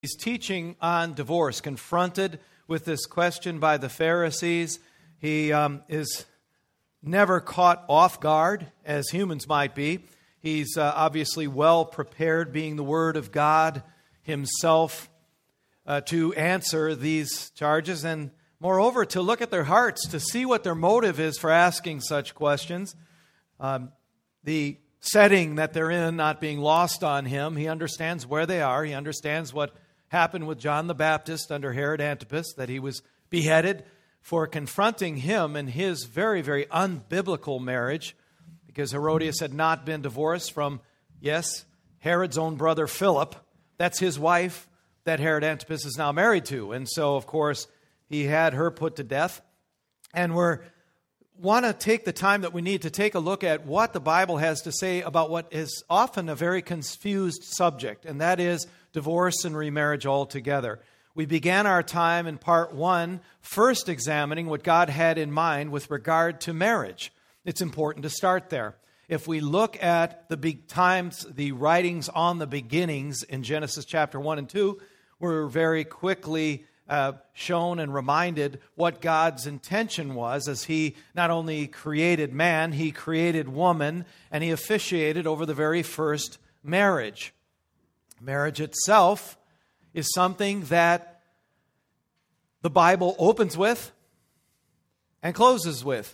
He's teaching on divorce, confronted with this question by the Pharisees. He is never caught off guard, as humans might be. He's obviously well prepared, being the Word of God himself, to answer these charges, and moreover, to look at their hearts, to see what their motive is for asking such questions. The setting that they're in not being lost on him. He understands where they are. He understands what happened with John the Baptist under Herod Antipas, that he was beheaded for confronting him in his very, very unbiblical marriage, because Herodias had not been divorced from, yes, Herod's own brother Philip. That's his wife that Herod Antipas is now married to. And so, of course, he had her put to death. And we want to take the time that we need to take a look at what the Bible has to say about what is often a very confused subject, and that is divorce and remarriage altogether. We began our time in part 1 first examining what God had in mind with regard to marriage. It's important to start there. If we look at the writings on the beginnings in Genesis chapter 1 and 2, we're very quickly shown and reminded what God's intention was, as He not only created man, He created woman, and He officiated over the very first marriage. Marriage itself is something that the Bible opens with and closes with.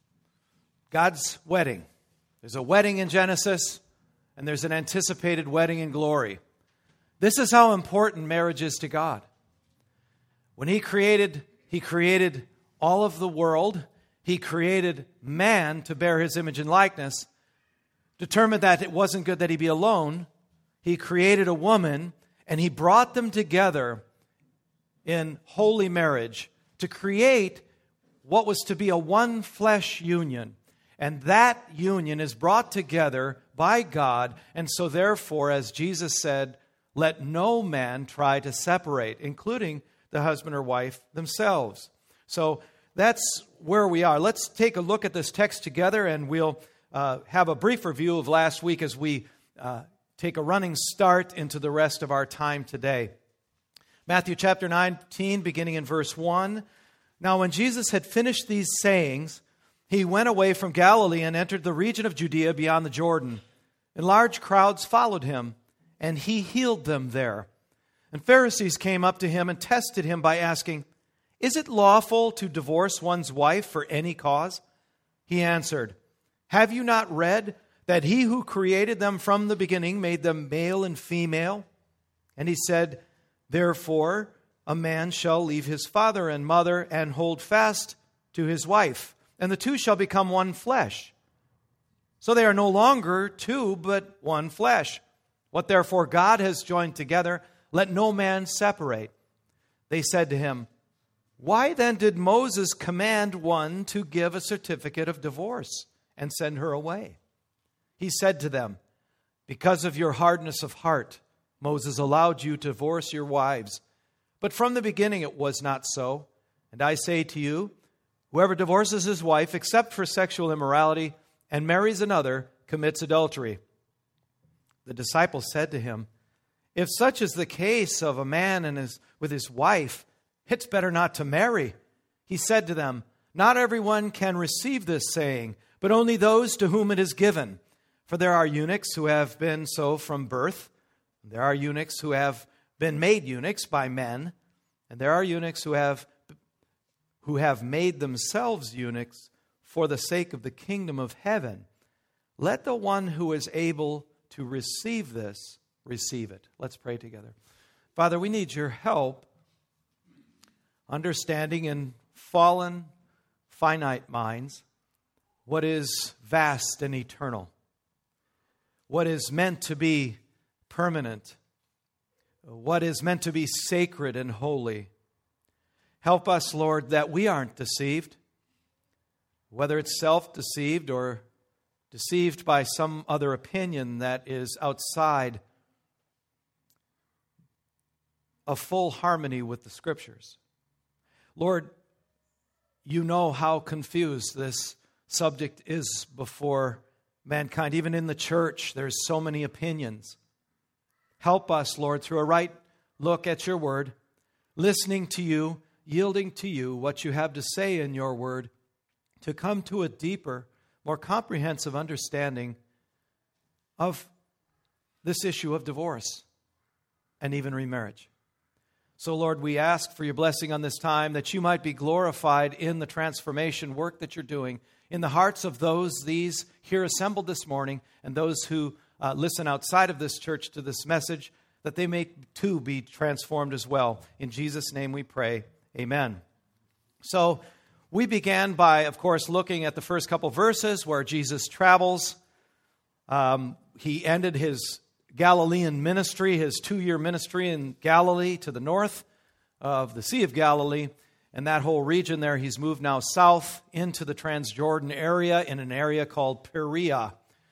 God's wedding. There's a wedding in Genesis, and there's an anticipated wedding in glory. This is how important marriage is to God. When He created all of the world. He created man to bear His image and likeness, determined that it wasn't good that he be alone. He created a woman, and He brought them together in holy marriage to create what was to be a one flesh union. And that union is brought together by God. And so therefore, as Jesus said, let no man try to separate, including the husband or wife themselves. So that's where we are. Let's take a look at this text together, and we'll have a brief review of last week as we take a running start into the rest of our time today. Matthew chapter 19, beginning in verse 1. Now when Jesus had finished these sayings, He went away from Galilee and entered the region of Judea beyond the Jordan. And large crowds followed Him, and He healed them there. And Pharisees came up to Him and tested Him by asking, Is it lawful to divorce one's wife for any cause? He answered, Have you not read that He who created them from the beginning made them male and female? And He said, Therefore a man shall leave his father and mother and hold fast to his wife, and the two shall become one flesh. So they are no longer two, but one flesh. What therefore God has joined together, let no man separate. They said to Him, Why then did Moses command one to give a certificate of divorce and send her away? He said to them, Because of your hardness of heart, Moses allowed you to divorce your wives. But from the beginning it was not so. And I say to you, whoever divorces his wife except for sexual immorality and marries another commits adultery. The disciples said to Him, If such is the case of a man with his wife, it's better not to marry. He said to them, Not everyone can receive this saying, but only those to whom it is given. For there are eunuchs who have been so from birth. There are eunuchs who have been made eunuchs by men. And there are eunuchs who have made themselves eunuchs for the sake of the kingdom of heaven. Let the one who is able to receive this, receive it. Let's pray together. Father, we need Your help understanding in fallen, finite minds what is vast and eternal, what is meant to be permanent, what is meant to be sacred and holy. Help us, Lord, that we aren't deceived, whether it's self-deceived or deceived by some other opinion that is outside of full harmony with the Scriptures. Lord, You know how confused this subject is before mankind. Even in the church, there's so many opinions. Help us, Lord, through a right look at your word, listening to you, yielding to you what you have to say in your word, to come to a deeper, more comprehensive understanding of this issue of divorce and even remarriage. So, Lord, we ask for your blessing on this time, that you might be glorified in the transformation work that you're doing in the hearts of these here assembled this morning, and those who listen outside of this church to this message, that they may too be transformed as well. In Jesus' name we pray. Amen. So we began by, of course, looking at the first couple verses where Jesus travels. He ended his Galilean ministry, his 2-year ministry in Galilee to the north of the Sea of Galilee. And that whole region there, he's moved now south into the Transjordan area in an area called Perea.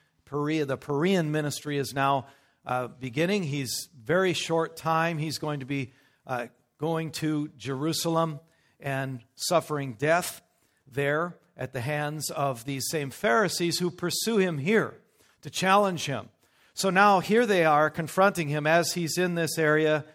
The Perean ministry is now beginning. He's very short time. He's going to be going to Jerusalem and suffering death there at the hands of these same Pharisees who pursue him here to challenge him. So now here they are confronting him as he's in this area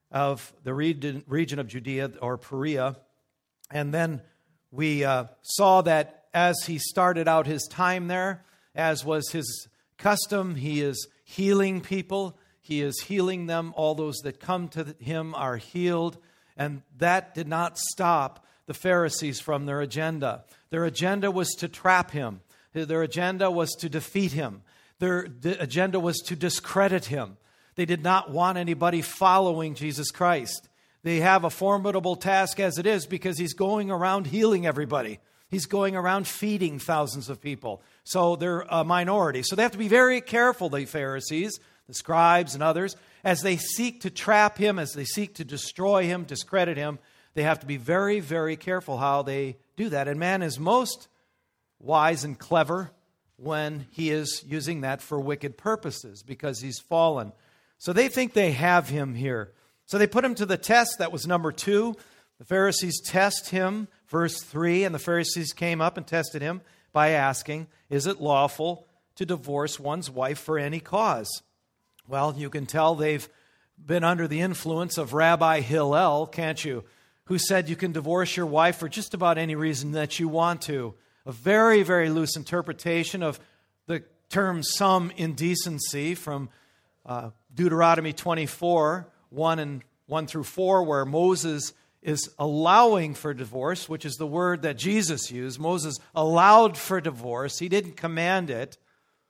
of the region of Judea or Perea. And then we saw that as he started out his time there, as was his custom, he is healing people. He is healing them. All those that come to him are healed. And that did not stop the Pharisees from their agenda. Their agenda was to trap him. Their agenda was to defeat him. Their agenda was to discredit him. They did not want anybody following Jesus Christ. They have a formidable task as it is because he's going around healing everybody. He's going around feeding thousands of people. So they're a minority. So they have to be very careful, the Pharisees, the scribes and others, as they seek to trap him, as they seek to destroy him, discredit him. They have to be very, very careful how they do that. And man is most wise and clever when he is using that for wicked purposes because he's fallen. So they think they have him here. So they put him to the test. That was number 2. The Pharisees test him, verse 3, and the Pharisees came up and tested him by asking, is it lawful to divorce one's wife for any cause? Well, you can tell they've been under the influence of Rabbi Hillel, can't you? Who said you can divorce your wife for just about any reason that you want to. A very, very loose interpretation of the term some indecency from Deuteronomy 24, 1 through 4, where Moses is allowing for divorce, which is the word that Jesus used. Moses allowed for divorce. He didn't command it.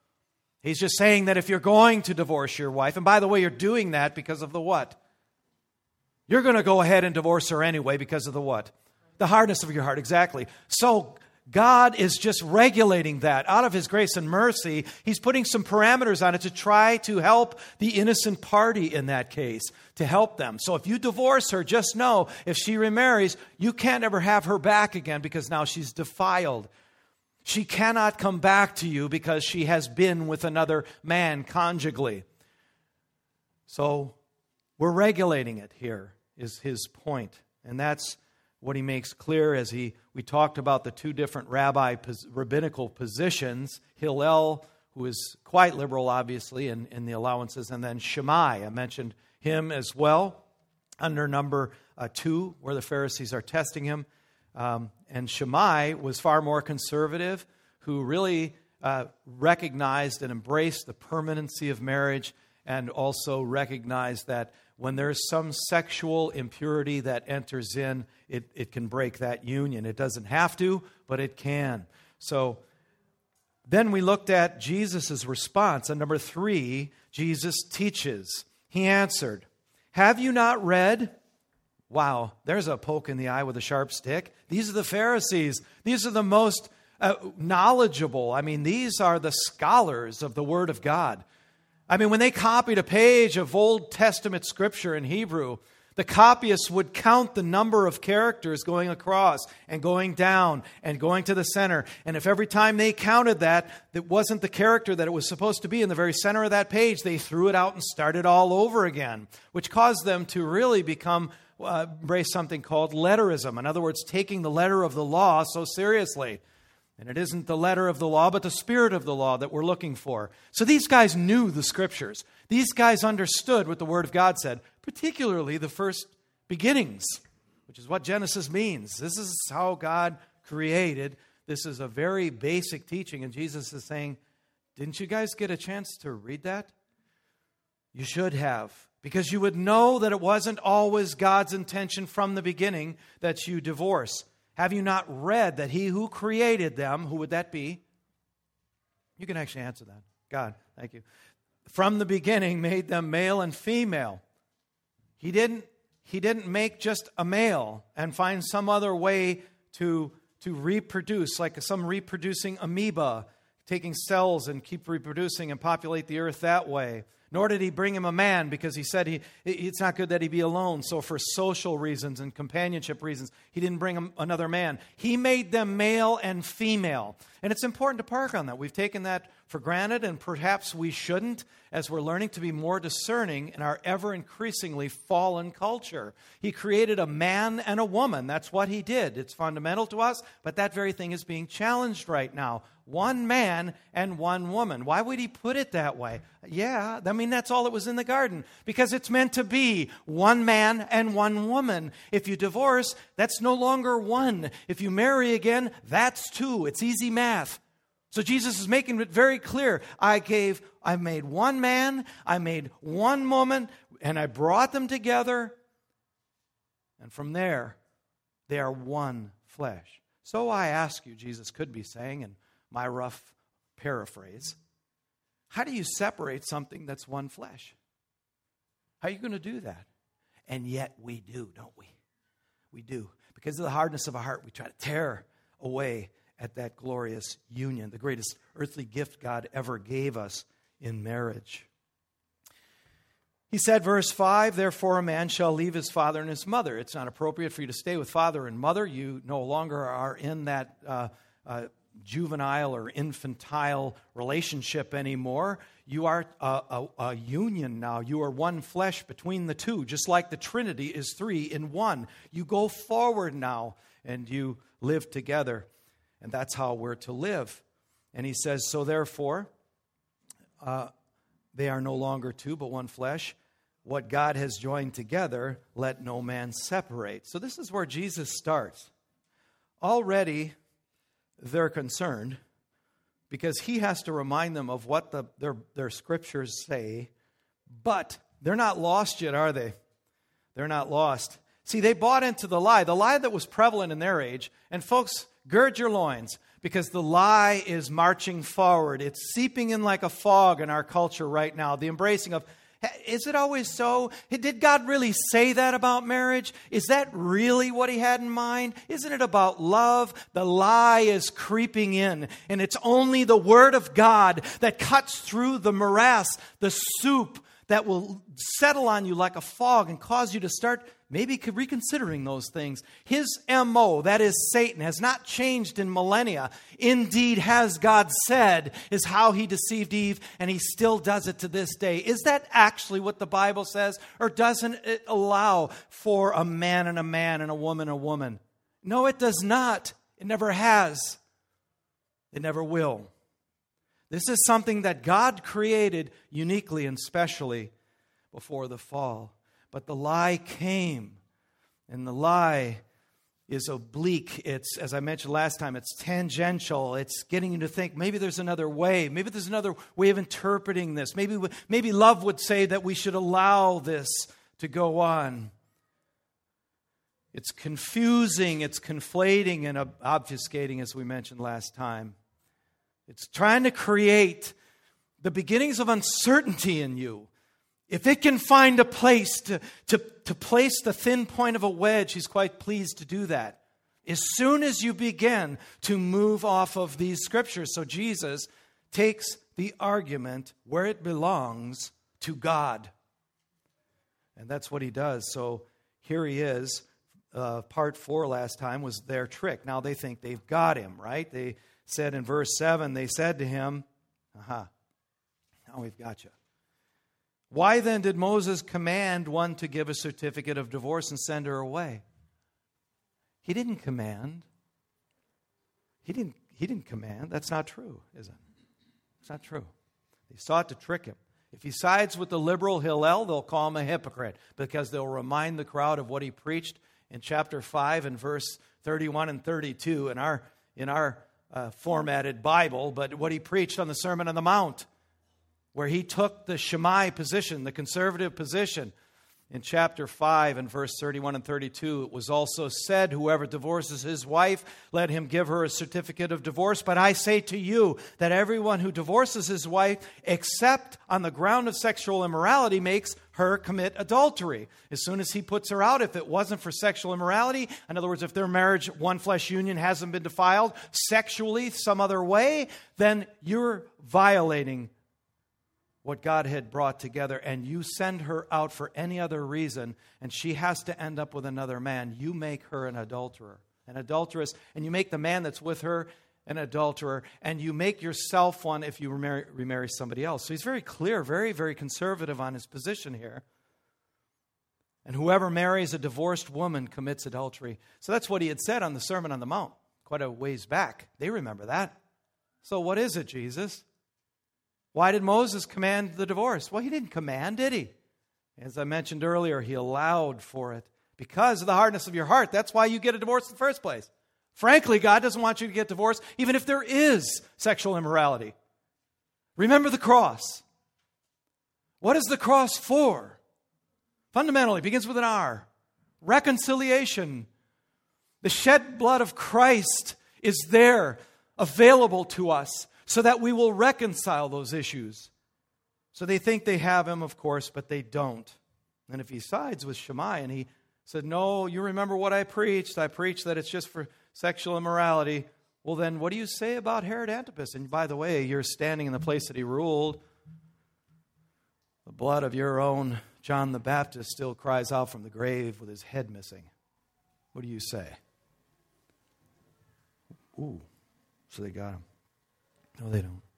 He's just saying that if you're going to divorce your wife, and by the way, you're doing that because of the what? You're going to go ahead and divorce her anyway because of the what? The hardness of your heart, exactly. So God is just regulating that out of his grace and mercy. He's putting some parameters on it to try to help the innocent party in that case, to help them. So if you divorce her, just know if she remarries, you can't ever have her back again because now she's defiled. She cannot come back to you because she has been with another man conjugally. So we're regulating it here, is his point. And that's what he makes clear as we talked about the 2 different rabbinical positions. Hillel, who is quite liberal, obviously, in the allowances, and then Shammai. I mentioned him as well under number 2, where the Pharisees are testing him. And Shammai was far more conservative, who really recognized and embraced the permanency of marriage and also recognized that when there's some sexual impurity that enters in, it can break that union. It doesn't have to, but it can. So then we looked at Jesus' response. And number 3, Jesus teaches. He answered, have you not read? Wow, there's a poke in the eye with a sharp stick. These are the Pharisees. These are the most knowledgeable. I mean, these are the scholars of the Word of God. I mean, when they copied a page of Old Testament scripture in Hebrew, the copyists would count the number of characters going across and going down and going to the center. And if every time they counted that wasn't the character that it was supposed to be in the very center of that page, they threw it out and started all over again, which caused them to really embrace something called letterism. In other words, taking the letter of the law so seriously. And it isn't the letter of the law, but the spirit of the law that we're looking for. So these guys knew the Scriptures. These guys understood what the Word of God said, particularly the first beginnings, which is what Genesis means. This is how God created. This is a very basic teaching. And Jesus is saying, didn't you guys get a chance to read that? You should have, because you would know that it wasn't always God's intention from the beginning that you divorce. Have you not read that He who created them, who would that be? You can actually answer that. God, thank you. From the beginning made them male and female. He didn't make just a male and find some other way to reproduce, like some reproducing amoeba, taking cells and keep reproducing and populate the earth that way. Nor did He bring him a man, because He said it's not good that he be alone. So for social reasons and companionship reasons, He didn't bring him another man. He made them male and female. And it's important to park on that. We've taken that for granted, and perhaps we shouldn't, as we're learning to be more discerning in our ever-increasingly fallen culture. He created a man and a woman. That's what He did. It's fundamental to us, but that very thing is being challenged right now. One man and one woman. Why would He put it that way? Yeah, I mean, that's all that was in the garden, because it's meant to be one man and one woman. If you divorce, that's no longer one. If you marry again, that's two. It's easy math. So Jesus is making it very clear. I made one man, I made one woman, and I brought them together. And from there, they are one flesh. So I ask you, Jesus could be saying in my rough paraphrase, how do you separate something that's one flesh? How are you going to do that? And yet we do, don't we? We do. Because of the hardness of our heart, we try to tear away at that glorious union, the greatest earthly gift God ever gave us in marriage. He said, verse 5, therefore a man shall leave his father and his mother. It's not appropriate for you to stay with father and mother. You no longer are in that juvenile or infantile relationship anymore. You are a union now. You are one flesh between the two, just like the Trinity is three in one. You go forward now and you live together. And that's how we're to live. And he says, so therefore, they are no longer two, but one flesh. What God has joined together, let no man separate. So this is where Jesus starts. Already, they're concerned because He has to remind them of what their scriptures say. But they're not lost yet, are they? They're not lost. See, they bought into the lie that was prevalent in their age. And folks, gird your loins, because the lie is marching forward. It's seeping in like a fog in our culture right now. The embracing of, is it always so? Did God really say that about marriage? Is that really what He had in mind? Isn't it about love? The lie is creeping in, and it's only the Word of God that cuts through the morass, the soup that will settle on you like a fog and cause you to start maybe reconsidering those things. His M.O., that is Satan, has not changed in millennia. Indeed, has God said, is how he deceived Eve, and he still does it to this day. Is that actually what the Bible says? Or doesn't it allow for a man and a woman? No, it does not. It never has. It never will. This is something that God created uniquely and specially before the fall. But the lie came, and the lie is oblique. It's, as I mentioned last time, it's tangential. It's getting you to think maybe there's another way. Maybe there's another way of interpreting this. Maybe love would say that we should allow this to go on. It's confusing, it's conflating, and obfuscating, as we mentioned last time. It's trying to create the beginnings of uncertainty in you. If it can find a place to place the thin point of a wedge, He's quite pleased to do that. As soon as you begin to move off of these scriptures. So Jesus takes the argument where it belongs, to God. And that's what He does. So here He is. Part 4 last time was their trick. Now they think they've got Him, right? They said in verse 7, they said to Him, now we've got you. Why then did Moses command one to give a certificate of divorce and send her away? He didn't command. He he didn't command. That's not true, is it? It's not true. They sought to trick him. If he sides with the liberal Hillel, they'll call him a hypocrite because they'll remind the crowd of what he preached in chapter 5 and verse 31 and 32 in our formatted Bible, but what he preached on the Sermon on the Mount, where he took the Shammai position, the conservative position. In chapter 5 and verse 31 and 32, it was also said, whoever divorces his wife, let him give her a certificate of divorce. But I say to you that everyone who divorces his wife, except on the ground of sexual immorality, makes her commit adultery. As soon as he puts her out, if it wasn't for sexual immorality, in other words, if their marriage, one flesh union, hasn't been defiled sexually some other way, then you're violating what God had brought together, and you send her out for any other reason, and she has to end up with another man, you make her an adulterer, an adulteress, and you make the man that's with her an adulterer, and you make yourself one if you remarry somebody else. So he's very clear, very, very conservative on his position here. And whoever marries a divorced woman commits adultery. So that's what he had said on the Sermon on the Mount, quite a ways back. They remember that. So what is it, Jesus? Why did Moses command the divorce? Well, he didn't command, did he? As I mentioned earlier, he allowed for it. Because of the hardness of your heart, that's why you get a divorce in the first place. Frankly, God doesn't want you to get divorced, even if there is sexual immorality. Remember the cross. What is the cross for? Fundamentally, it begins with an R. Reconciliation. The shed blood of Christ is there, available to us, so that we will reconcile those issues. So they think they have him, of course, but they don't. And if he sides with Shammai and he said, no, you remember what I preached. I preached that it's just for sexual immorality. Well, then what do you say about Herod Antipas? And by the way, you're standing in the place that he ruled. The blood of your own John the Baptist still cries out from the grave with his head missing. What do you say? Ooh, so they got him. No, they don't.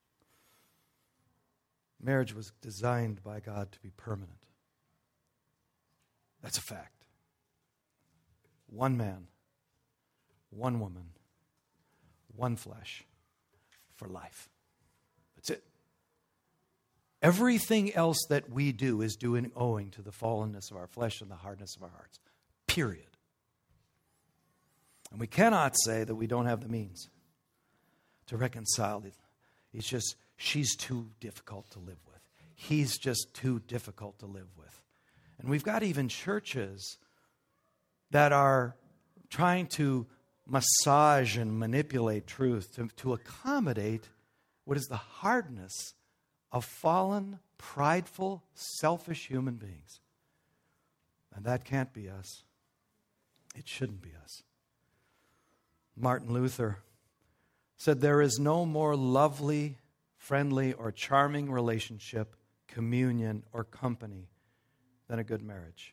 Marriage was designed by God to be permanent. That's a fact. One man, one woman, one flesh for life. That's it. Everything else that we do is owing to the fallenness of our flesh and the hardness of our hearts. Period. And we cannot say that we don't have the means to reconcile it. It's just, she's too difficult to live with. He's just too difficult to live with. And we've got even churches that are trying to massage and manipulate truth to accommodate what is the hardness of fallen, prideful, selfish human beings. And that can't be us. It shouldn't be us. Martin Luther said, there is no more lovely, friendly, or charming relationship, communion, or company than a good marriage.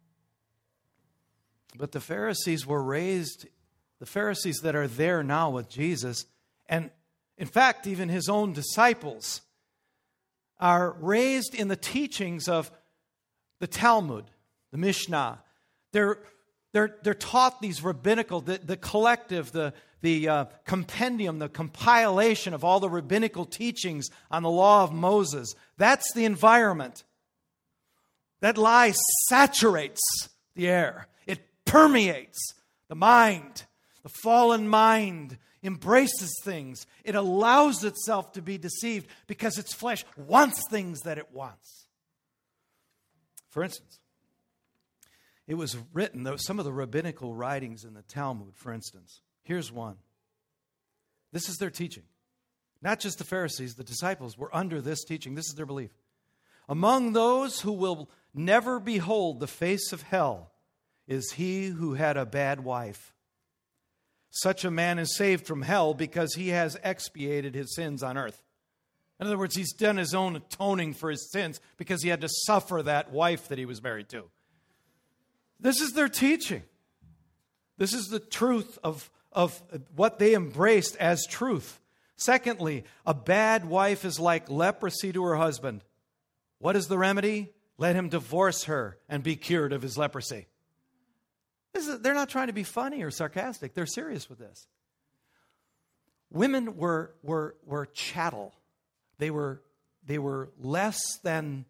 But the Pharisees were raised, the Pharisees that are there now with Jesus, and in fact, even his own disciples, are raised in the teachings of the Talmud, the Mishnah. They're taught these rabbinical, the collective, the compendium, the compilation of all the rabbinical teachings on the law of Moses. That's the environment. That lie saturates the air. It permeates the mind. The fallen mind embraces things. It allows itself to be deceived because its flesh wants things that it wants. For instance, it was written, some of the rabbinical writings in the Talmud, for instance. Here's one. This is their teaching. Not just the Pharisees, the disciples were under this teaching. This is their belief. Among those who will never behold the face of hell is he who had a bad wife. Such a man is saved from hell because he has expiated his sins on earth. In other words, he's done his own atoning for his sins because he had to suffer that wife that he was married to. This is their teaching. This is the truth of what they embraced as truth. Secondly, a bad wife is like leprosy to her husband. What is the remedy? Let him divorce her and be cured of his leprosy. They're not trying to be funny or sarcastic. They're serious with this. women were chattel. They were less than,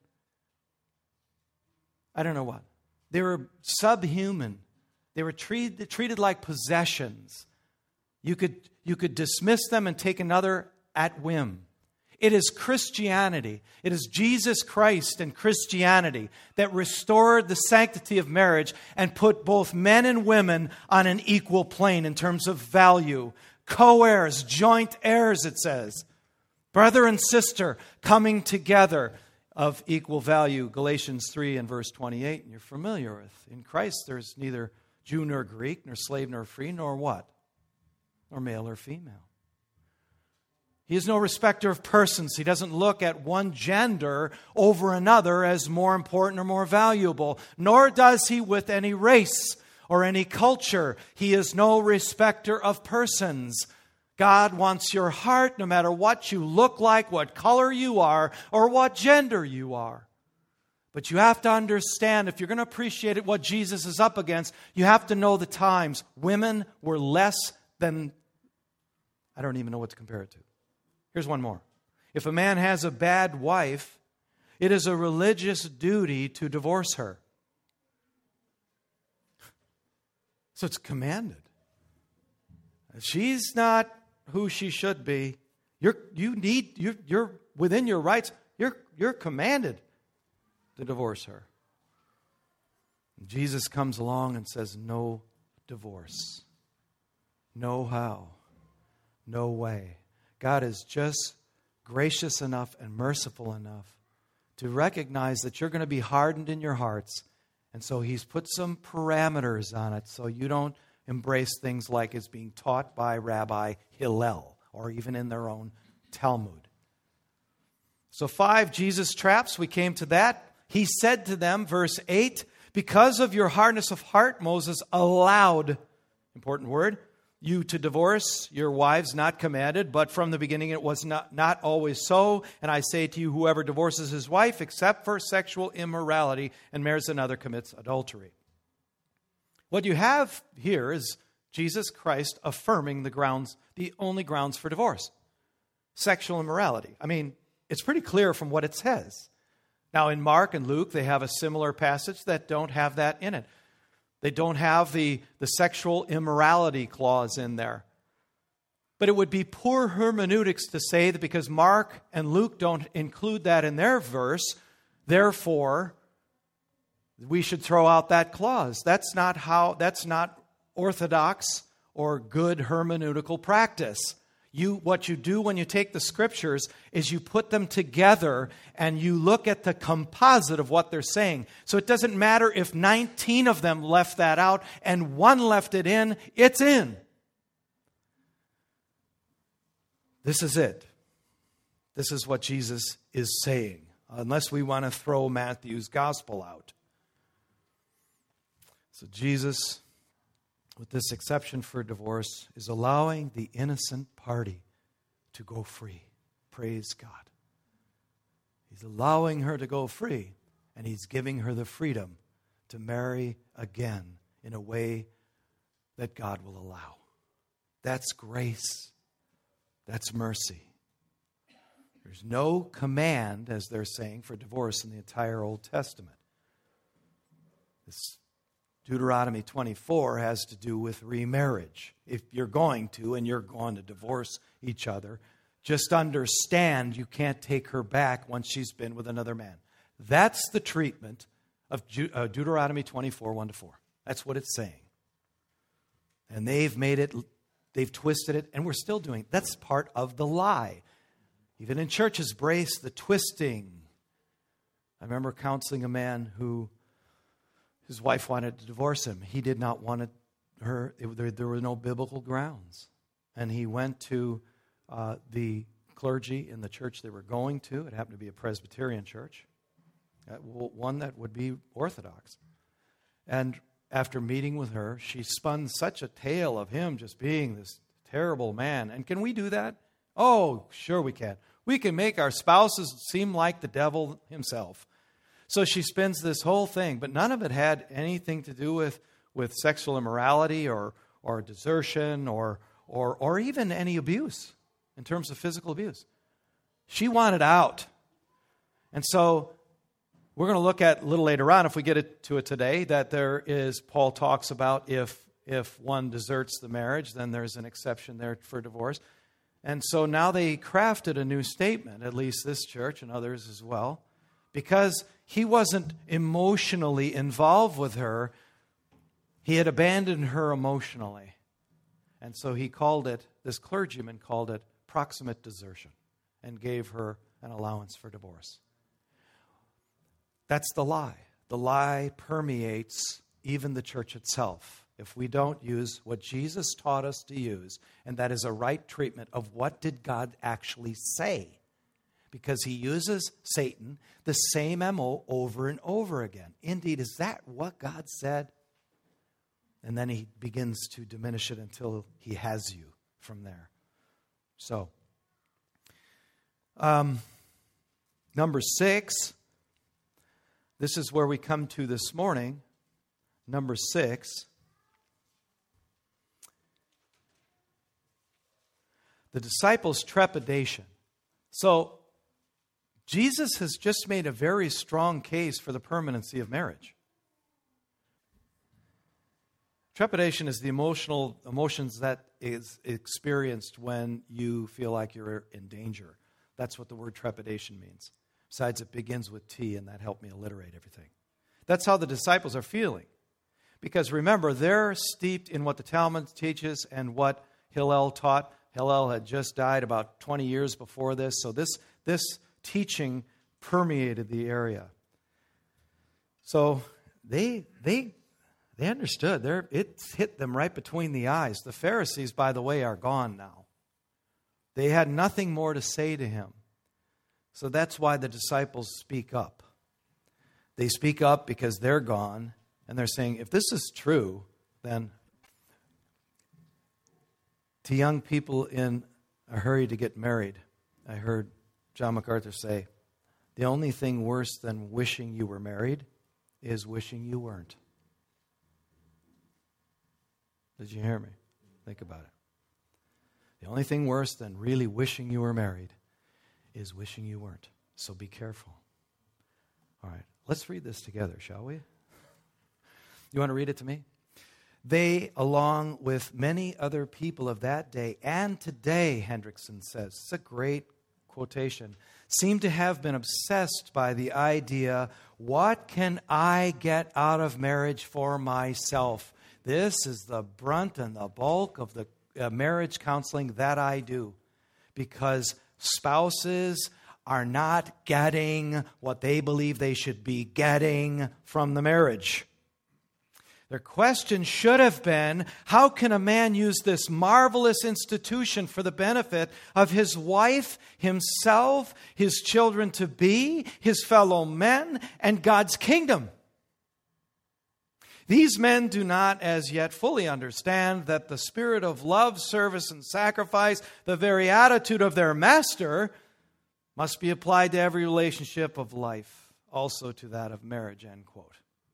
I don't know what. They were subhuman. They were treated like possessions. You could dismiss them and take another at whim. It is Christianity. It is Jesus Christ and Christianity that restored the sanctity of marriage and put both men and women on an equal plane in terms of value. Co-heirs, joint heirs, it says. Brother and sister coming together of equal value. Galatians 3 and verse 28, and you're familiar with. In Christ there's neither Jew nor Greek, nor slave nor free, nor what? Nor male or female. He is no respecter of persons. He doesn't look at one gender over another as more important or more valuable, nor does he with any race or any culture. He is no respecter of persons. God wants your heart no matter what you look like, what color you are, or what gender you are. But you have to understand, if you're going to appreciate it, what Jesus is up against, you have to know the times. Women were less than, I don't even know what to compare it to. Here's one more. If a man has a bad wife, it is a religious duty to divorce her. So it's commanded. If she's not who she should be, you're within your rights. You're commanded to divorce her. Jesus comes along and says, no divorce. No how. No way. God is just gracious enough and merciful enough to recognize that you're going to be hardened in your hearts. And so He's put some parameters on it so you don't embrace things like it's being taught by Rabbi Hillel or even in their own Talmud. So 5 Jesus traps, we came to that. He said to them, verse 8, because of your hardness of heart, Moses allowed, important word, you to divorce your wives, not commanded, but from the beginning it was not always so. And I say to you, whoever divorces his wife except for sexual immorality and marries another commits adultery. What you have here is Jesus Christ affirming the only grounds for divorce. Sexual immorality. I mean, it's pretty clear from what it says. Now in Mark and Luke, they have a similar passage that don't have that in it. They don't have the sexual immorality clause in there. But it would be poor hermeneutics to say that because Mark and Luke don't include that in their verse, therefore, we should throw out that clause. That's not orthodox or good hermeneutical practice. What you do when you take the scriptures is you put them together and you look at the composite of what they're saying. So it doesn't matter if 19 of them left that out and one left it in, it's in. This is it. This is what Jesus is saying, unless we want to throw Matthew's gospel out. So Jesus, with this exception for divorce, is allowing the innocent party to go free. Praise God. He's allowing her to go free, and He's giving her the freedom to marry again in a way that God will allow. That's grace. That's mercy. There's no command, as they're saying, for divorce in the entire Old Testament. This Deuteronomy 24 has to do with remarriage. If you're going to divorce each other, just understand you can't take her back once she's been with another man. That's the treatment of Deuteronomy 24, 1-4. That's what it's saying. And they've twisted it, and we're still doing it. That's part of the lie. Even in churches, brace the twisting. I remember counseling a man who his wife wanted to divorce him. He did not want her. There were no biblical grounds. And he went to the clergy in the church they were going to. It happened to be a Presbyterian church, one that would be Orthodox. And after meeting with her, she spun such a tale of him just being this terrible man. And can we do that? Oh, sure we can. We can make our spouses seem like the devil himself. So she spins this whole thing, but none of it had anything to do with sexual immorality or desertion or or even any abuse in terms of physical abuse. She wanted out. And so we're going to look at a little later on, if we get to it today, that Paul talks about if one deserts the marriage, then there's an exception there for divorce. And so now they crafted a new statement, at least this church and others as well, because he wasn't emotionally involved with her. He had abandoned her emotionally. And so this clergyman called it proximate desertion and gave her an allowance for divorce. That's the lie. The lie permeates even the church itself. If we don't use what Jesus taught us to use, and that is a right treatment of what did God actually say. Because he uses Satan, the same MO over and over again. Indeed, is that what God said? And then he begins to diminish it until he has you from there. So, number 6, this is where we come to this morning. Number 6. The disciples' trepidation. So, Jesus has just made a very strong case for the permanency of marriage. Trepidation is the emotions that is experienced when you feel like you're in danger. That's what the word trepidation means. Besides, it begins with T, and that helped me alliterate everything. That's how the disciples are feeling. Because remember, they're steeped in what the Talmud teaches and what Hillel taught. Hillel had just died about 20 years before this, so this teaching permeated the area. So they understood. It hit them right between the eyes. The Pharisees, by the way, are gone now. They had nothing more to say to him. So that's why the disciples speak up. They speak up because they're gone, and they're saying, if this is true, then to young people in a hurry to get married, I heard John MacArthur say, the only thing worse than wishing you were married is wishing you weren't. Did you hear me? Think about it. The only thing worse than really wishing you were married is wishing you weren't. So be careful. All right, let's read this together, shall we? You want to read it to me? They, along with many other people of that day and today, Hendrickson says, it's a great quotation, seem to have been obsessed by the idea, what can I get out of marriage for myself? This is the brunt and the bulk of the marriage counseling that I do, because spouses are not getting what they believe they should be getting from the marriage. Their question should have been, how can a man use this marvelous institution for the benefit of his wife, himself, his children to be, his fellow men, and God's kingdom? These men do not as yet fully understand that the spirit of love, service, and sacrifice, the very attitude of their master, must be applied to every relationship of life, also to that of marriage, end quote.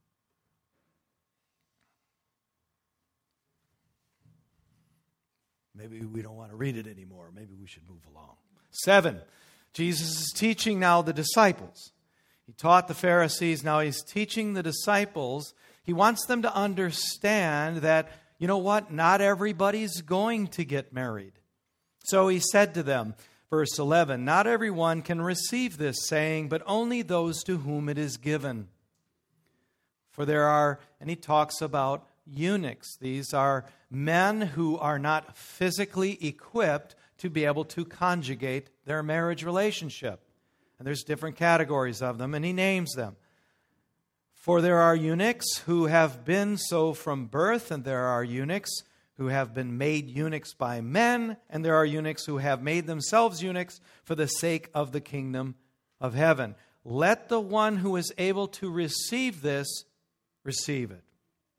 Maybe we don't want to read it anymore. Maybe we should move along. 7, Jesus is teaching now the disciples. He taught the Pharisees, now he's teaching the disciples. He wants them to understand that, you know what, not everybody's going to get married. So he said to them, verse 11, not everyone can receive this saying, but only those to whom it is given. For there are, and he talks about eunuchs. These are men who are not physically equipped to be able to conjugate their marriage relationship. And there's different categories of them, and he names them. For there are eunuchs who have been so from birth, and there are eunuchs who have been made eunuchs by men, and there are eunuchs who have made themselves eunuchs for the sake of the kingdom of heaven. Let the one who is able to receive this, receive it.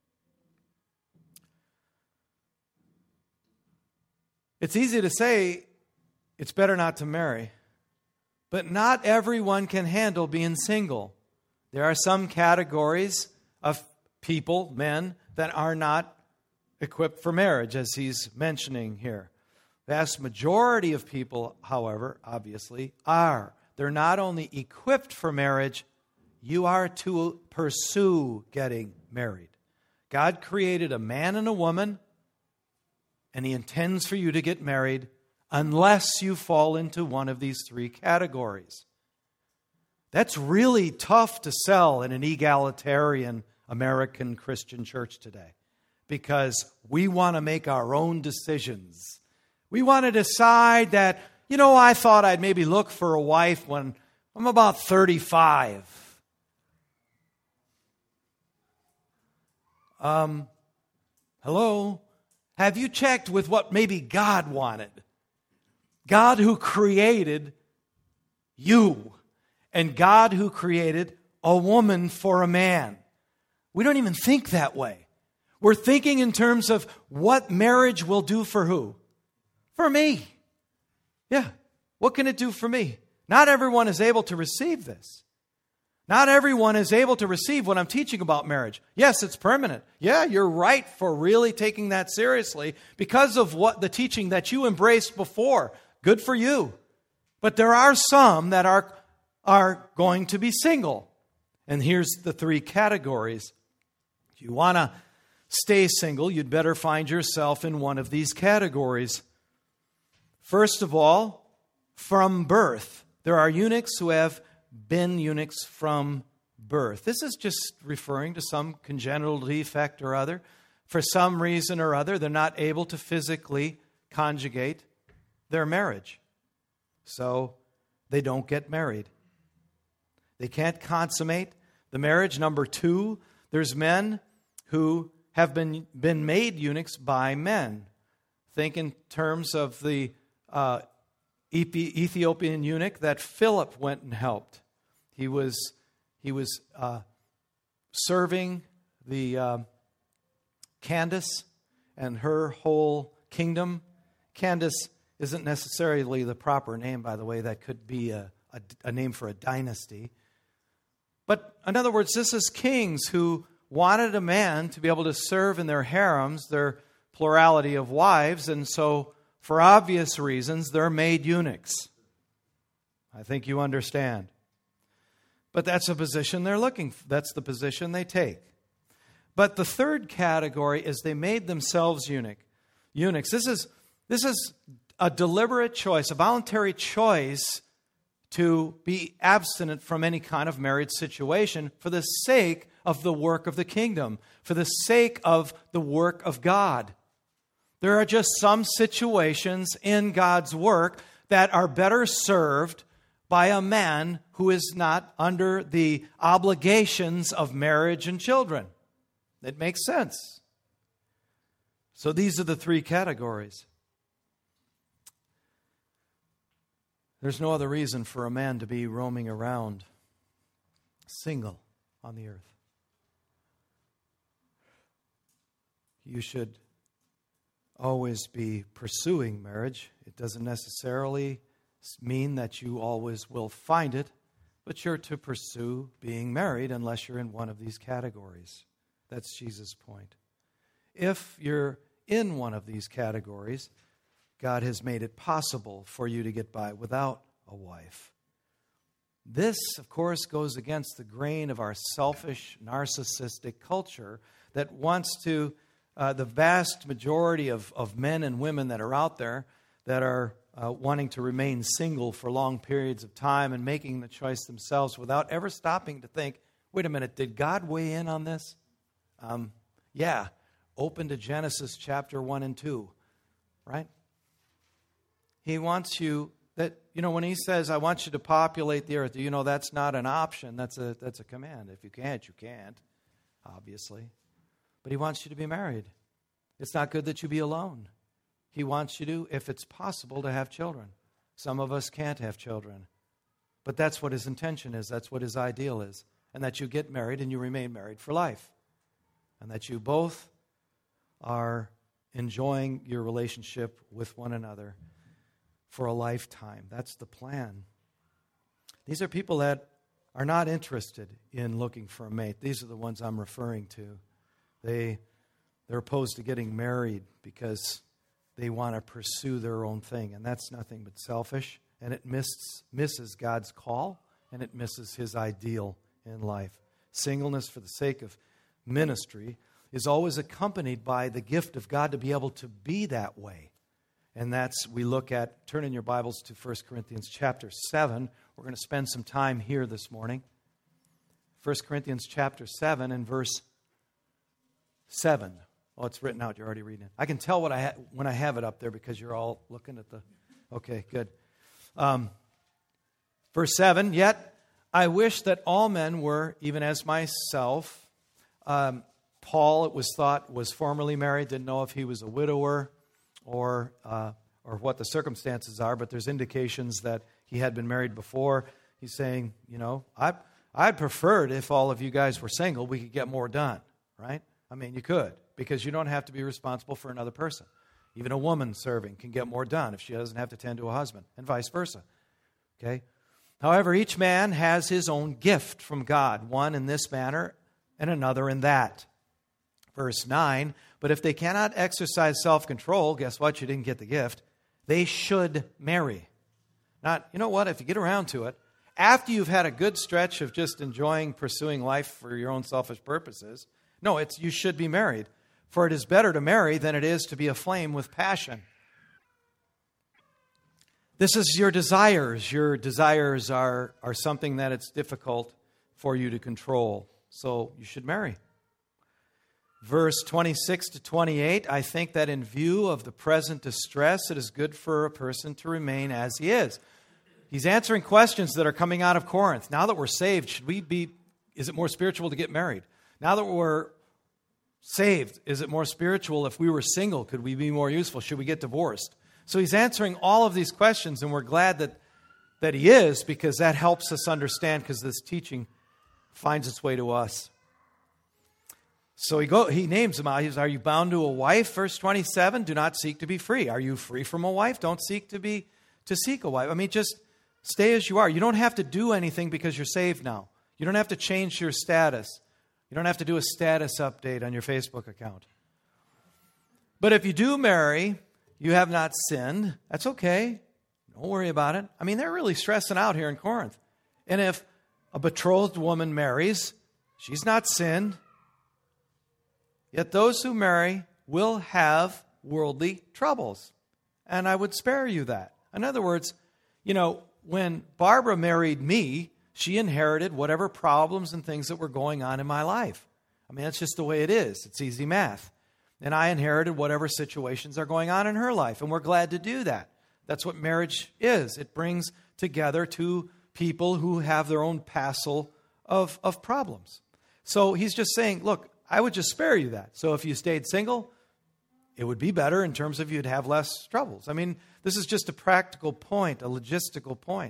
It's easy to say it's better not to marry, but not everyone can handle being single. There are some categories of people, men, that are not equipped for marriage, as he's mentioning here. Vast majority of people, however, obviously, are. They're not only equipped for marriage, you are to pursue getting married. God created a man and a woman, and He intends for you to get married unless you fall into one of these three categories. That's really tough to sell in an egalitarian American Christian church today, because we want to make our own decisions. We want to decide that, I thought I'd maybe look for a wife when I'm about 35. Hello? Have you checked with what maybe God wanted? God who created you, and God who created a woman for a man. We don't even think that way. We're thinking in terms of what marriage will do for who? For me. Yeah. What can it do for me? Not everyone is able to receive this. Not everyone is able to receive what I'm teaching about marriage. Yes, it's permanent. Yeah, you're right for really taking that seriously because of what the teaching that you embraced before. Good for you. But there are some that are going to be single. And here's the three categories. If you want to stay single, you'd better find yourself in one of these categories. First of all, from birth. There are eunuchs who have been eunuchs from birth. This is just referring to some congenital defect or other. For some reason or other, they're not able to physically conjugate their marriage. So they don't get married. They can't consummate the marriage. Number two, there's men who have been made eunuchs by men. Think in terms of the Ethiopian eunuch that Philip went and helped. He was serving the Candace and her whole kingdom. Candace isn't necessarily the proper name, by the way. That could be a name for a dynasty. But in other words, this is kings who wanted a man to be able to serve in their harems, their plurality of wives, and so for obvious reasons, they're made eunuchs. I think you understand. But that's a position they're looking for. That's the position they take. But the third category is they made themselves eunuchs. This is a deliberate choice, a voluntary choice to be abstinent from any kind of marriage situation for the sake of the work of the kingdom, for the sake of the work of God. There are just some situations in God's work that are better served by a man who is not under the obligations of marriage and children. It makes sense. So these are the three categories. There's no other reason for a man to be roaming around single on the earth. You should always be pursuing marriage. It doesn't necessarily mean that you always will find it, but you're to pursue being married unless you're in one of these categories. That's Jesus' point. If you're in one of these categories, God has made it possible for you to get by without a wife. This, of course, goes against the grain of our selfish, narcissistic culture that wants to, the vast majority of men and women that are out there that are wanting to remain single for long periods of time and making the choice themselves without ever stopping to think, wait a minute, did God weigh in on this? Yeah, open to Genesis chapter 1 and 2, right? He wants you, when he says, I want you to populate the earth, that's not an option, that's a command. If you can't, you can't, obviously. But he wants you to be married. It's not good that you be alone. He wants you to, if it's possible, to have children. Some of us can't have children. But that's what his intention is. That's what his ideal is. And that you get married and you remain married for life. And that you both are enjoying your relationship with one another for a lifetime. That's the plan. These are people that are not interested in looking for a mate. These are the ones I'm referring to. They They're opposed to getting married because they want to pursue their own thing. And that's nothing but selfish. And it misses God's call, and it misses His ideal in life. Singleness for the sake of ministry is always accompanied by the gift of God to be able to be that way. And that's, we look at, turn in your Bibles to 1 Corinthians chapter 7. We're going to spend some time here this morning. 1 Corinthians chapter 7 and verse 7. Oh, it's written out. You're already reading it. I can tell when I have it up there because you're all looking at the... Okay, good. Verse 7, yet I wish that all men were, even as myself. Paul, it was thought, was formerly married, didn't know if he was a widower or what the circumstances are, but there's indications that he had been married before. He's saying, I'd prefer it if all of you guys were single, we could get more done, right? I mean, you could, because you don't have to be responsible for another person. Even a woman serving can get more done if she doesn't have to tend to a husband, and vice versa. Okay? However, each man has his own gift from God, one in this manner and another in that. Verse 9, but if they cannot exercise self-control, guess what? You didn't get the gift. They should marry. Not, you know what? If you get around to it, after you've had a good stretch of just enjoying pursuing life for your own selfish purposes, no, you should be married. For it is better to marry than it is to be aflame with passion. This is your desires. Your desires are something that it's difficult for you to control. So you should marry. Verse 26 to 28, I think that in view of the present distress, it is good for a person to remain as he is. He's answering questions that are coming out of Corinth. Now that we're saved, is it more spiritual to get married? Now that we're saved, is it more spiritual if we were single? Could we be more useful? Should we get divorced? So he's answering all of these questions, and we're glad that he is, because that helps us understand, because this teaching finds its way to us. So he names them out. He says, are you bound to a wife? Verse 27, do not seek to be free. Are you free from a wife? Don't seek to seek a wife. I mean, just stay as you are. You don't have to do anything because you're saved now. You don't have to change your status. You don't have to do a status update on your Facebook account. But if you do marry, you have not sinned. That's okay. Don't worry about it. I mean, they're really stressing out here in Corinth. And if a betrothed woman marries, she's not sinned. Yet those who marry will have worldly troubles. And I would spare you that. In other words, when Barbara married me, she inherited whatever problems and things that were going on in my life. I mean, that's just the way it is. It's easy math. And I inherited whatever situations are going on in her life. And we're glad to do that. That's what marriage is. It brings together two people who have their own passel of problems. So he's just saying, look, I would just spare you that. So if you stayed single, it would be better in terms of you'd have less troubles. I mean, this is just a practical point, a logistical point.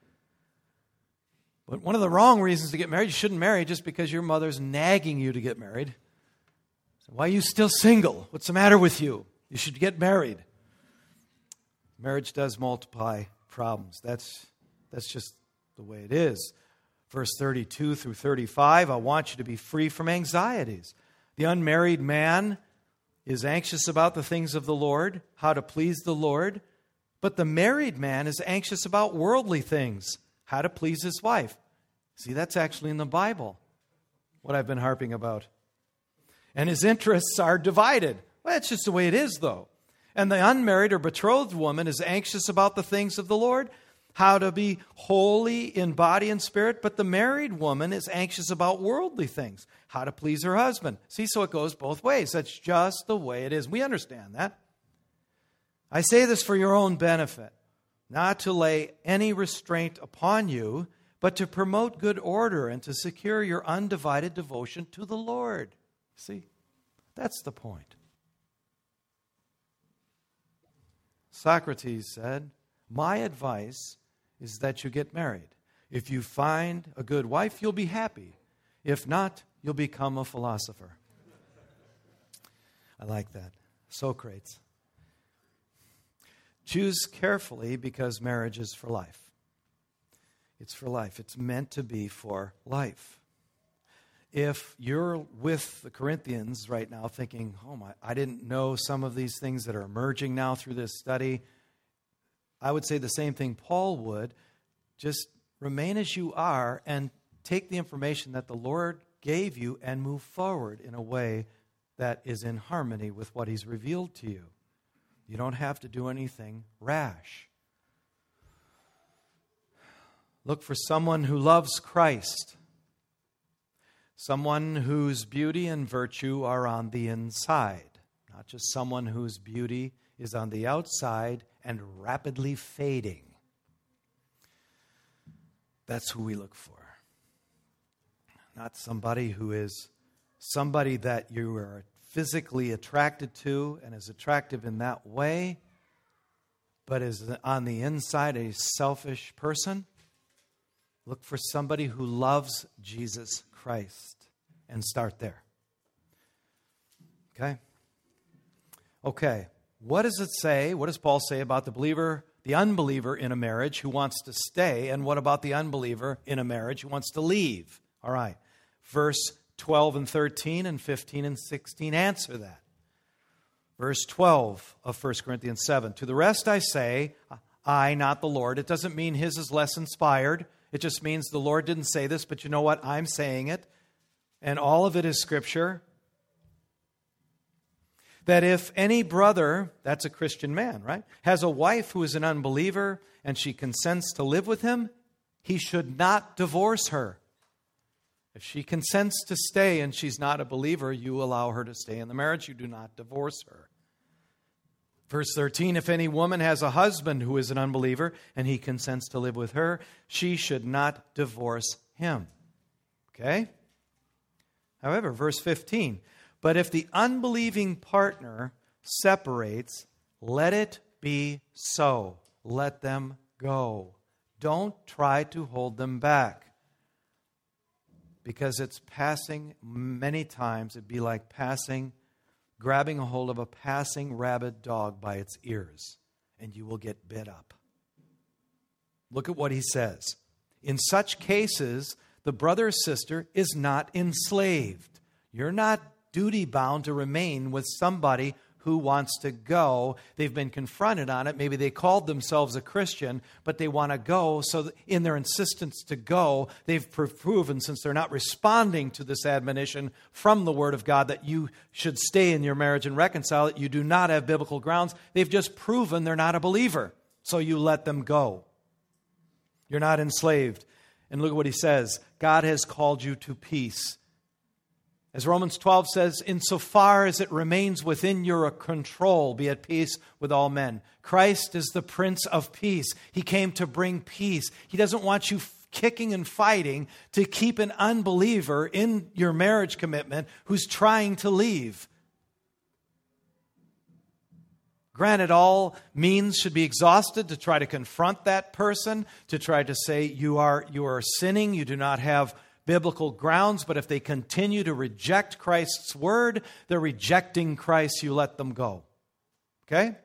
But one of the wrong reasons to get married, you shouldn't marry just because your mother's nagging you to get married. So why are you still single? What's the matter with you? You should get married. Marriage does multiply problems. That's just the way it is. Verse 32 through 35, I want you to be free from anxieties. The unmarried man is anxious about the things of the Lord, how to please the Lord. But the married man is anxious about worldly things, how to please his wife. See, that's actually in the Bible, what I've been harping about. And his interests are divided. Well, that's just the way it is, though. And the unmarried or betrothed woman is anxious about the things of the Lord, how to be holy in body and spirit. But the married woman is anxious about worldly things, how to please her husband. See, so it goes both ways. That's just the way it is. We understand that. I say this for your own benefit, not to lay any restraint upon you, but to promote good order and to secure your undivided devotion to the Lord. See, that's the point. Socrates said, my advice is that you get married. If you find a good wife, you'll be happy. If not, you'll become a philosopher. I like that. Socrates. Choose carefully because marriage is for life. It's for life. It's meant to be for life. if you're with the Corinthians right now thinking, oh my, I didn't know some of these things that are emerging now through this study, I would say the same thing Paul would. Just remain as you are and take the information that the Lord gave you and move forward in a way that is in harmony with what He's revealed to you. You don't have to do anything rash. Look for someone who loves Christ, someone whose beauty and virtue are on the inside, not just someone whose beauty is on the outside and rapidly fading. That's who we look for. Not somebody who is somebody that you are physically attracted to and is attractive in that way, but is on the inside a selfish person. Look for somebody who loves Jesus Christ and start there. Okay. What does it say? What does Paul say about the unbeliever in a marriage who wants to stay? And what about the unbeliever in a marriage who wants to leave? All right. Verse 12 and 13 and 15 and 16 answer that. Verse 12 of 1 Corinthians 7. To the rest I say, I, not the Lord. It doesn't mean his is less inspired. It just means the Lord didn't say this, but you know what? I'm saying it. And all of it is Scripture. That if any brother, that's a Christian man, right, has a wife who is an unbeliever and she consents to live with him, he should not divorce her. If she consents to stay and she's not a believer, you allow her to stay in the marriage. You do not divorce her. Verse 13, if any woman has a husband who is an unbeliever and he consents to live with her, she should not divorce him. Okay? However, verse 15, but if the unbelieving partner separates, let it be so. Let them go. Don't try to hold them back. Because it's passing, many times it'd be like grabbing a hold of a passing rabid dog by its ears, and you will get bit up. Look at what he says. In such cases, the brother or sister is not enslaved. You're not duty-bound to remain with somebody who wants to go. They've been confronted on it. Maybe they called themselves a Christian, but they want to go. So in their insistence to go, they've proven, since they're not responding to this admonition from the Word of God that you should stay in your marriage and reconcile it, you do not have biblical grounds. They've just proven they're not a believer. So you let them go. You're not enslaved. And look at what he says. God has called you to peace. As Romans 12 says, insofar as it remains within your control, be at peace with all men. Christ is the Prince of Peace. He came to bring peace. He doesn't want you kicking and fighting to keep an unbeliever in your marriage commitment who's trying to leave. Granted, all means should be exhausted to try to confront that person, to try to say you are sinning, you do not have biblical grounds, but if they continue to reject Christ's word, they're rejecting Christ, you let them go. Okay?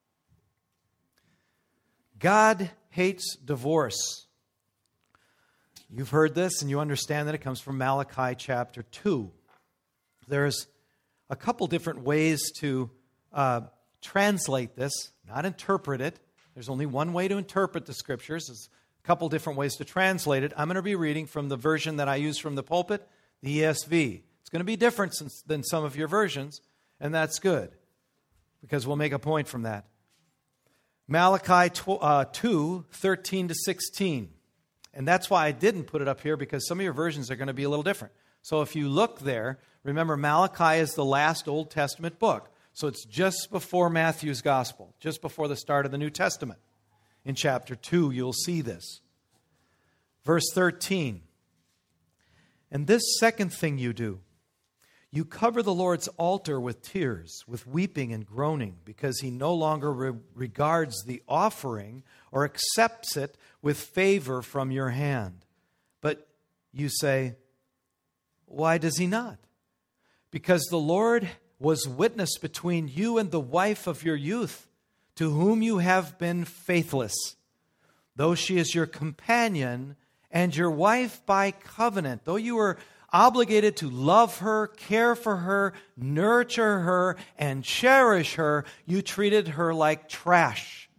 God hates divorce. You've heard this and you understand that it comes from Malachi chapter 2. There's a couple different ways to translate this, not interpret it. There's only one way to interpret the Scriptures. There's a couple different ways to translate it. I'm going to be reading from the version that I use from the pulpit, the ESV. It's going to be different than some of your versions, and that's good, because we'll make a point from that. Malachi 2, 13 to 16. And that's why I didn't put it up here, because some of your versions are going to be a little different. So if you look there, remember Malachi is the last Old Testament book. So it's just before Matthew's Gospel, just before the start of the New Testament. In chapter 2, you'll see this. Verse 13. And this second thing you do, you cover the Lord's altar with tears, with weeping and groaning, because he no longer regards the offering or accepts it with favor from your hand. But you say, why does he not? Because the Lord was witness between you and the wife of your youth, to whom you have been faithless, though she is your companion and your wife by covenant. Though you were obligated to love her, care for her, nurture her, and cherish her, you treated her like trash.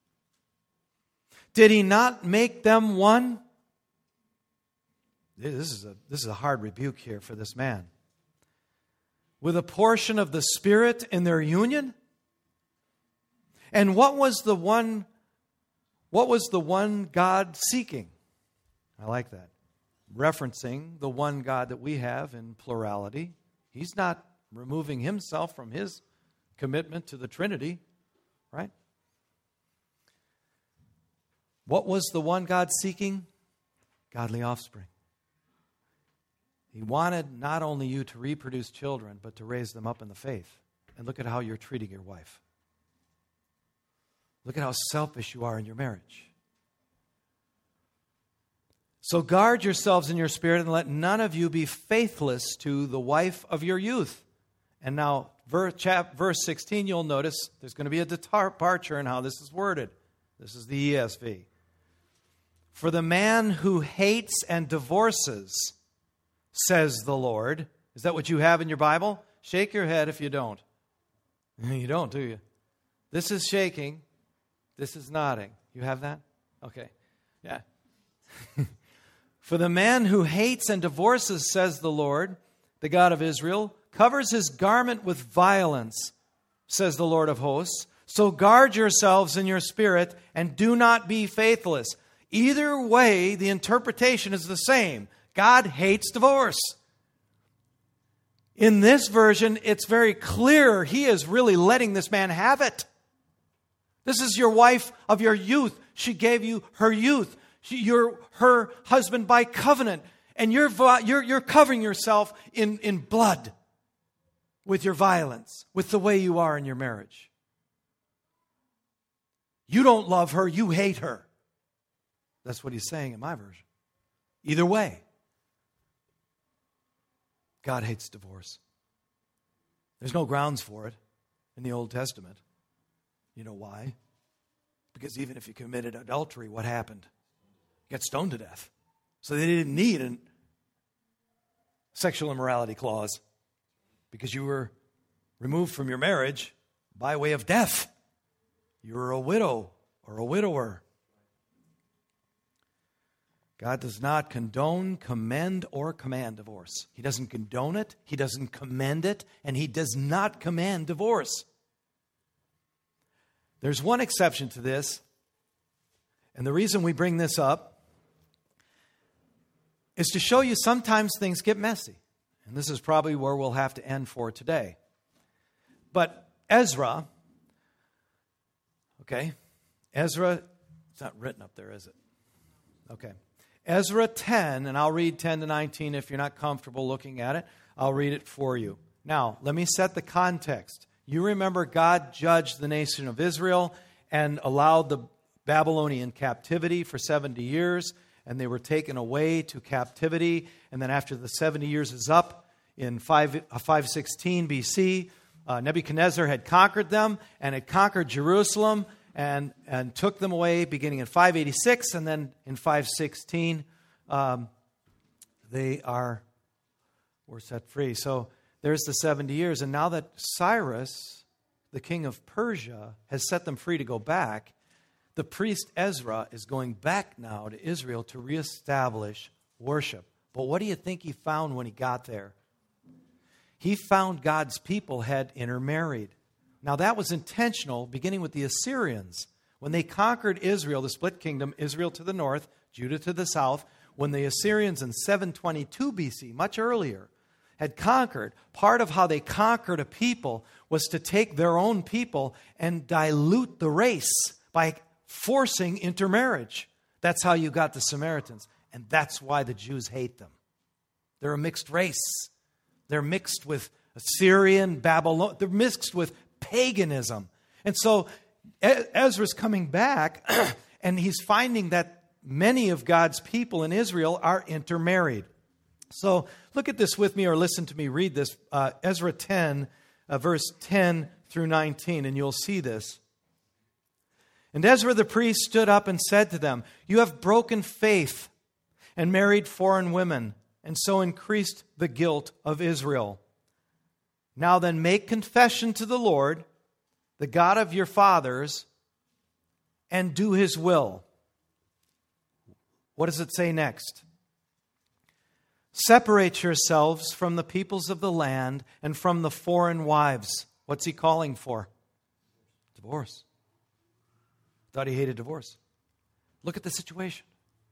Did He not make them one? This is a hard rebuke here for this man. With a portion of the Spirit in their union? And what was the one God seeking? I like that. Referencing the one God that we have in plurality. He's not removing Himself from His commitment to the Trinity, right? What was the one God seeking? Godly offspring. He wanted not only you to reproduce children, but to raise them up in the faith. And look at how you're treating your wife. Look at how selfish you are in your marriage. So guard yourselves in your spirit, and let none of you be faithless to the wife of your youth. And now, verse 16, you'll notice there's going to be a departure in how this is worded. This is the ESV. For the man who hates and divorces, says the Lord. Is that what you have in your Bible? Shake your head if you don't. You don't, do you? This is shaking. This is nodding. You have that? Okay. Yeah. For the man who hates and divorces, says the Lord, the God of Israel, covers his garment with violence, says the Lord of hosts. So guard yourselves in your spirit and do not be faithless. Either way, the interpretation is the same. God hates divorce. In this version, it's very clear He is really letting this man have it. This is your wife of your youth. She gave you her youth. You're her husband by covenant. And you're covering yourself in blood with your violence, with the way you are in your marriage. You don't love her, you hate her. That's what He's saying in my version. Either way, God hates divorce. There's no grounds for it in the Old Testament. You know why? Because even if you committed adultery, what happened? You got stoned to death. So they didn't need a sexual immorality clause because you were removed from your marriage by way of death. You were a widow or a widower. God does not condone, commend, or command divorce. He doesn't condone it, He doesn't commend it, and He does not command divorce. There's one exception to this, and the reason we bring this up is to show you sometimes things get messy. And this is probably where we'll have to end for today. But Ezra, it's not written up there, is it? Okay. Ezra 10, and I'll read 10 to 19 if you're not comfortable looking at it. I'll read it for you. Now, let me set the context. You remember God judged the nation of Israel and allowed the Babylonian captivity for 70 years, and they were taken away to captivity. And then after the 70 years is up, in 516 BC, Nebuchadnezzar had conquered them and had conquered Jerusalem and took them away beginning in 586, and then in 516 they were set free. So there's the 70 years. And now that Cyrus, the king of Persia, has set them free to go back, the priest Ezra is going back now to Israel to reestablish worship. But what do you think he found when he got there? He found God's people had intermarried. Now that was intentional, beginning with the Assyrians. When they conquered Israel, the split kingdom, Israel to the north, Judah to the south, when the Assyrians in 722 BC, much earlier, had conquered, part of how they conquered a people was to take their own people and dilute the race by forcing intermarriage. That's how you got the Samaritans. And that's why the Jews hate them. They're a mixed race. They're mixed with Assyrian, Babylon. They're mixed with paganism. And so Ezra's coming back and he's finding that many of God's people in Israel are intermarried. So look at this with me, or listen to me read this. Ezra 10, verse 10 through 19, and you'll see this. And Ezra the priest stood up and said to them, "You have broken faith and married foreign women. and so increased the guilt of Israel. Now then, make confession to the Lord, the God of your fathers, and do his will. What does it say next? Separate yourselves from the peoples of the land and from the foreign wives. What's he calling for? Divorce. Thought he hated divorce. Look at the situation.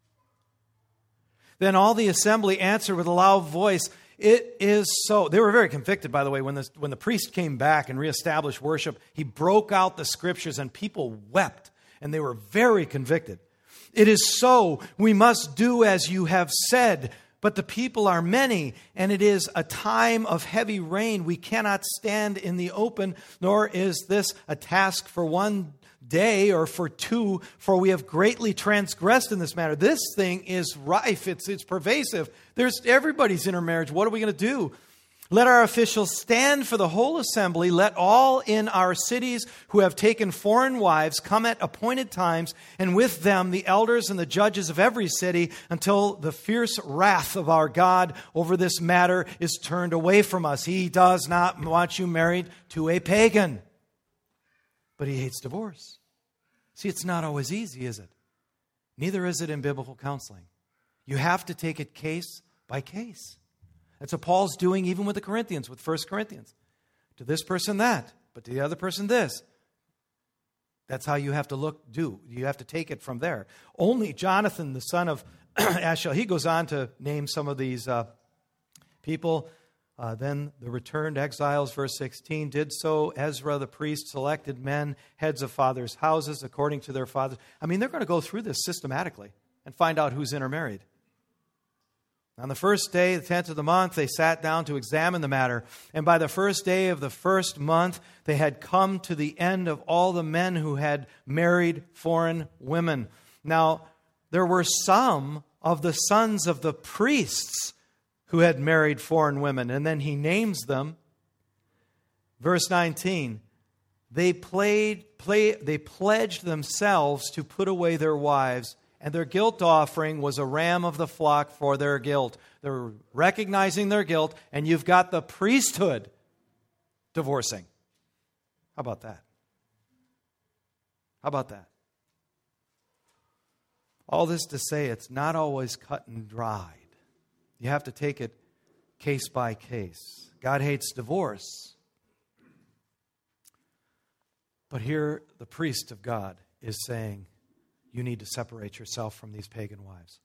Then all the assembly answered with a loud voice, "It is so." They were very convicted, by the way. When the priest came back and reestablished worship, he broke out the scriptures and people wept, and they were very convicted. "It is so. We must do as you have said. But the people are many, and it is a time of heavy rain. We cannot stand in the open, nor is this a task for one day or for two, for we have greatly transgressed in this matter." This thing is rife. It's pervasive. Everybody's intermarriage. What are we going to do? "Let our officials stand for the whole assembly. Let all in our cities who have taken foreign wives come at appointed times, and with them the elders and the judges of every city, until the fierce wrath of our God over this matter is turned away from us." He does not want you married to a pagan, but he hates divorce. See, it's not always easy, is it? Neither is it in biblical counseling. You have to take it case by case. That's what Paul's doing even with the Corinthians, with 1 Corinthians. To this person that, but to the other person this. That's how you have to do. You have to take it from there. Only Jonathan, the son of Ashel, he goes on to name some of these people. Then the returned exiles, verse 16, did so. Ezra the priest selected men, heads of fathers' houses, according to their fathers. I mean, they're going to go through this systematically and find out who's intermarried. On the first day, the 10th of the month, they sat down to examine the matter. And by the first day of the first month, they had come to the end of all the men who had married foreign women. Now, there were some of the sons of the priests who had married foreign women. And then he names them. Verse 19, they pledged themselves to put away their wives, and their guilt offering was a ram of the flock for their guilt. They're recognizing their guilt, and you've got the priesthood divorcing. How about that? How about that? All this to say, it's not always cut and dried. You have to take it case by case. God hates divorce. But here, the priest of God is saying, you need to separate yourself from these pagan wives.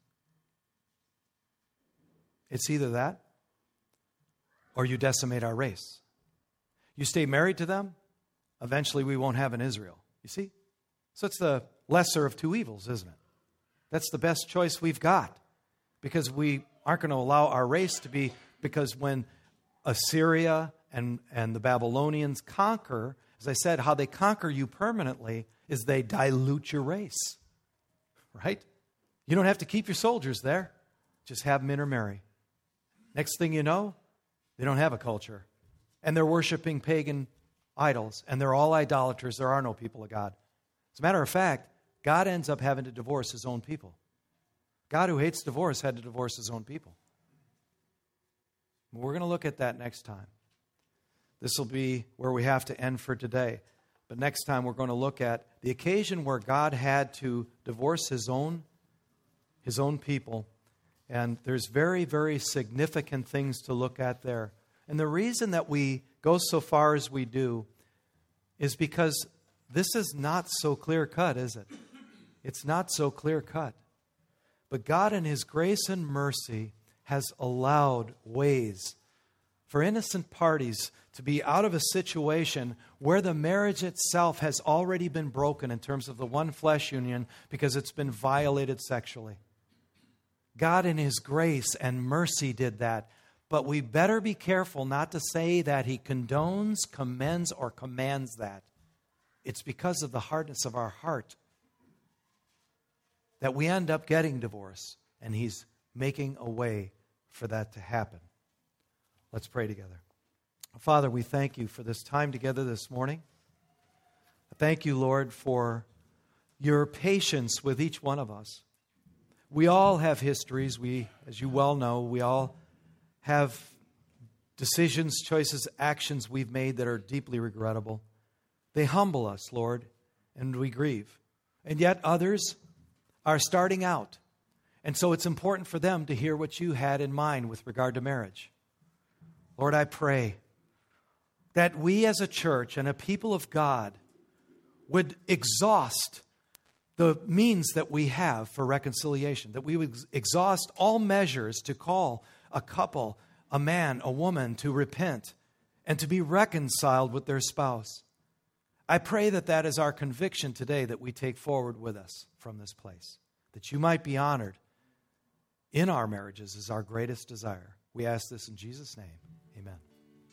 It's either that or you decimate our race. You stay married to them, eventually we won't have an Israel. You see? So it's the lesser of two evils, isn't it? That's the best choice we've got, because we aren't going to allow our race to be, because when Assyria and the Babylonians conquer, as I said, how they conquer you permanently is they dilute your race. Right? You don't have to keep your soldiers there. Just have them intermarry. Next thing you know, they don't have a culture. And they're worshiping pagan idols. And they're all idolaters. There are no people of God. As a matter of fact, God ends up having to divorce his own people. God, who hates divorce, had to divorce his own people. We're going to look at that next time. This will be where we have to end for today. But next time we're going to look at the occasion where God had to divorce his own people. And there's very, very significant things to look at there. And the reason that we go so far as we do is because this is not so clear-cut, is it? It's not so clear-cut. But God in his grace and mercy has allowed ways for innocent parties to be out of a situation where the marriage itself has already been broken in terms of the one flesh union because it's been violated sexually. God in his grace and mercy did that. But we better be careful not to say that he condones, commends, or commands that. It's because of the hardness of our heart that we end up getting divorce, and he's making a way for that to happen. Let's pray together. Father, we thank you for this time together this morning. Thank you, Lord, for your patience with each one of us. We all have histories. As you well know, we all have decisions, choices, actions we've made that are deeply regrettable. They humble us, Lord, and we grieve. And yet others are starting out. And so it's important for them to hear what you had in mind with regard to marriage. Lord, I pray that we as a church and a people of God would exhaust the means that we have for reconciliation, that we would exhaust all measures to call a couple, a man, a woman, to repent and to be reconciled with their spouse. I pray that that is our conviction today that we take forward with us from this place, that you might be honored in our marriages is our greatest desire. We ask this in Jesus' name. Amen.